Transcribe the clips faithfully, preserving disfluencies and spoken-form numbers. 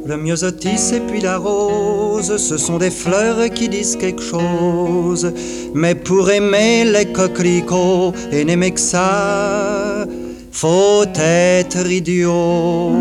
Le myosotis et puis la rose, ce sont des fleurs qui disent quelque chose. Mais pour aimer les coquelicots et n'aimer que ça, faut être idiot.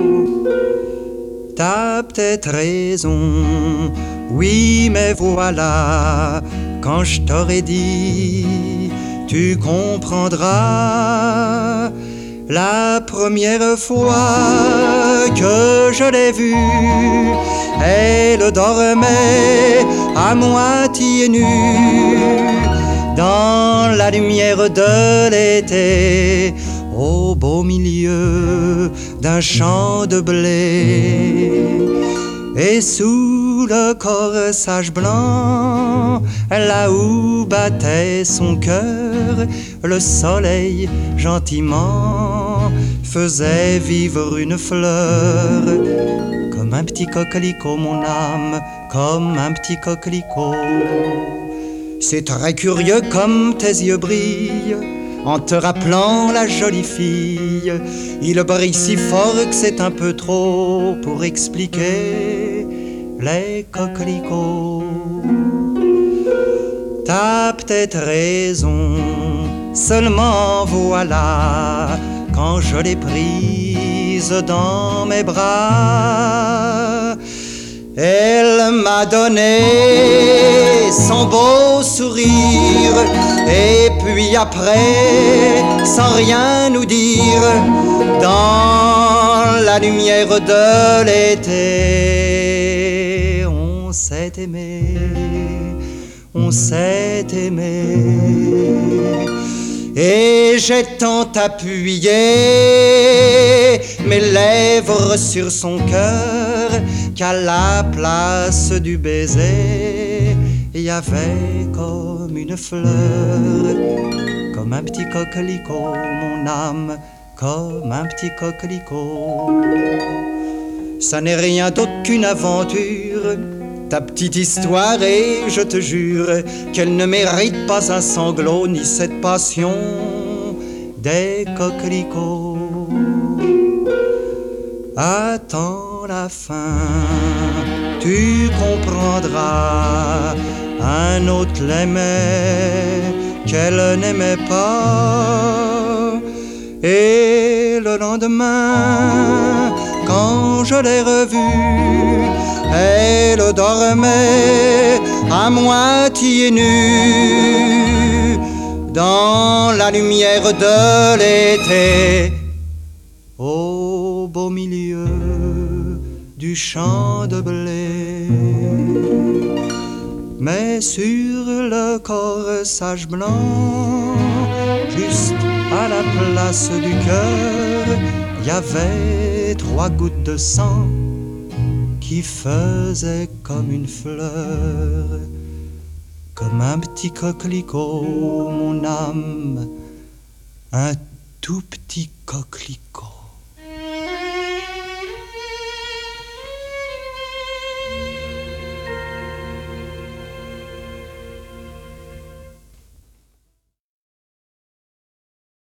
T'as peut-être raison, oui, mais voilà, quand je t'aurais dit, tu comprendras. La première fois que je l'ai vue, elle dormait à moitié nue dans la lumière de l'été, au beau milieu d'un champ de blé. Et sous le corsage blanc, là où battait son cœur, le soleil gentiment faisait vivre une fleur. Comme un petit coquelicot, mon âme, comme un petit coquelicot. C'est très curieux comme tes yeux brillent en te rappelant la jolie fille. Il brille si fort que c'est un peu trop pour expliquer les coquelicots. T'as peut-être raison, seulement voilà, quand je l'ai prise dans mes bras, elle m'a donné son beau sourire. Et puis après, sans rien nous dire, dans la lumière de l'été, on s'est aimé, on s'est aimé. Et j'ai tant appuyé mes lèvres sur son cœur qu'à la place du baiser, il y avait comme une fleur, comme un petit coquelicot, mon âme, comme un petit coquelicot. Ça n'est rien d'autre qu'une aventure, ta petite histoire, et je te jure qu'elle ne mérite pas un sanglot ni cette passion des coquelicots. Attends la fin, tu comprendras. Un autre l'aimait, qu'elle n'aimait pas. Et le lendemain, quand je l'ai revue, elle dormait à moitié nue dans la lumière de l'été, au beau milieu du champ de blé. Mais sur le corsage blanc, juste à la place du cœur, il y avait trois gouttes de sang qui faisaient comme une fleur, comme un petit coquelicot, mon âme, un tout petit coquelicot.